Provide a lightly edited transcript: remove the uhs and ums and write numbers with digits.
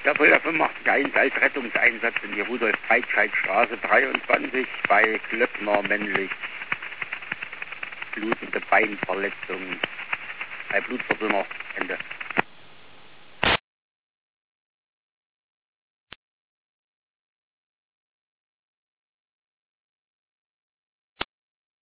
Der Fulda 85 als Rettungseinsatz in die Rudolf-Breitscheid-Straße 23 bei Klöckner männlich. Blutende Beinverletzung. Bei Blutverdünner. Ende.